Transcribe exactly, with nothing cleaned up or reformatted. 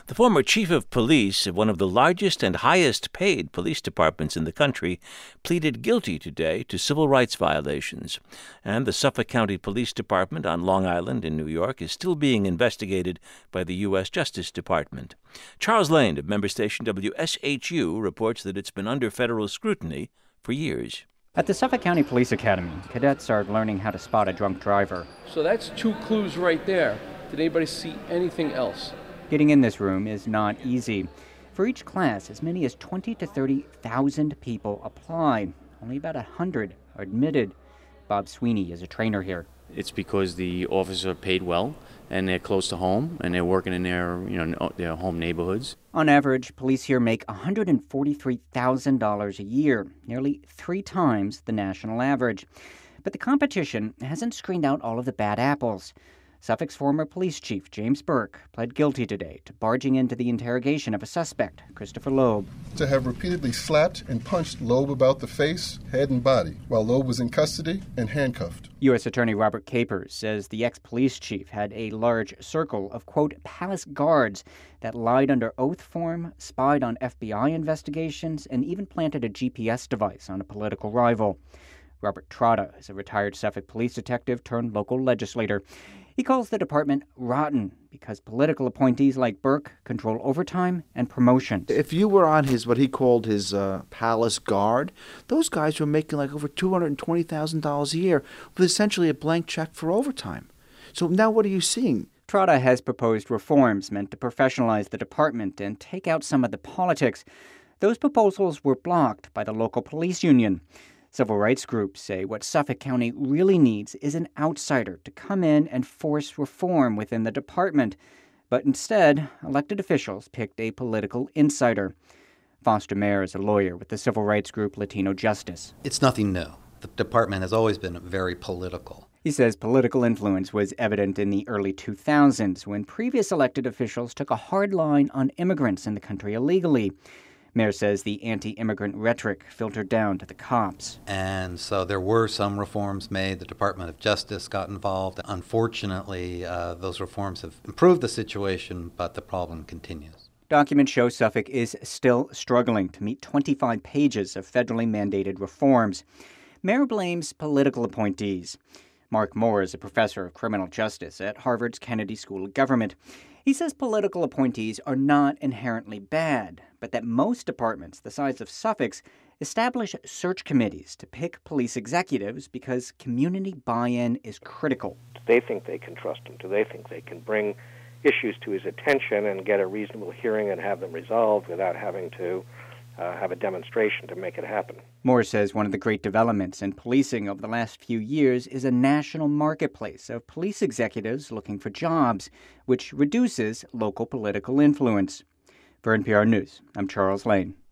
The former chief of police of one of the largest and highest-paid police departments in the country pleaded guilty today to civil rights violations. And the Suffolk County Police Department on Long Island in New York is still being investigated by the U S Justice Department. Charles Lane of member station W S H U reports that it's been under federal scrutiny for years. At the Suffolk County Police Academy, cadets are learning how to spot a drunk driver. So that's two clues right there. Did anybody see anything else? Getting in this room is not easy. For each class, as many as twenty to thirty thousand people apply. Only about one hundred are admitted. Bob Sweeney is a trainer here. It's because the officers are paid well, and they're close to home, and they're working in their, you know, their home neighborhoods. On average, police here make one hundred forty-three thousand dollars a year, nearly three times the national average. But the competition hasn't screened out all of the bad apples. Suffolk's former police chief, James Burke, pled guilty today to barging into the interrogation of a suspect, Christopher Loeb. To have repeatedly slapped and punched Loeb about the face, head, and body while Loeb was in custody and handcuffed. U S Attorney Robert Capers says the ex-police chief had a large circle of, quote, palace guards that lied under oath form, spied on F B I investigations, and even planted a G P S device on a political rival. Robert Trotta is a retired Suffolk police detective turned local legislator. He calls the department rotten because political appointees like Burke control overtime and promotions. If you were on his, what he called his uh, palace guard, those guys were making like over two hundred twenty thousand dollars a year with essentially a blank check for overtime. So now what are you seeing? Trotta has proposed reforms meant to professionalize the department and take out some of the politics. Those proposals were blocked by the local police union. Civil rights groups say what Suffolk County really needs is an outsider to come in and force reform within the department. But instead, elected officials picked a political insider. Foster Mayer is a lawyer with the civil rights group Latino Justice. It's nothing new. The department has always been very political. He says political influence was evident in the early two thousands when previous elected officials took a hard line on immigrants in the country illegally. Mayer says the anti-immigrant rhetoric filtered down to the cops. And so there were some reforms made. The Department of Justice got involved. Unfortunately, uh, those reforms have improved the situation, but the problem continues. Documents show Suffolk is still struggling to meet twenty-five pages of federally mandated reforms. Mayer blames political appointees. Mark Moore is a professor of criminal justice at Harvard's Kennedy School of Government. He says political appointees are not inherently bad, but that most departments the size of Suffolk's establish search committees to pick police executives because community buy-in is critical. Do they think they can trust him? Do they think they can bring issues to his attention and get a reasonable hearing and have them resolved without having to uh, have a demonstration to make it happen? Moore says one of the great developments in policing over the last few years is a national marketplace of police executives looking for jobs, which reduces local political influence. For N P R News, I'm Charles Lane.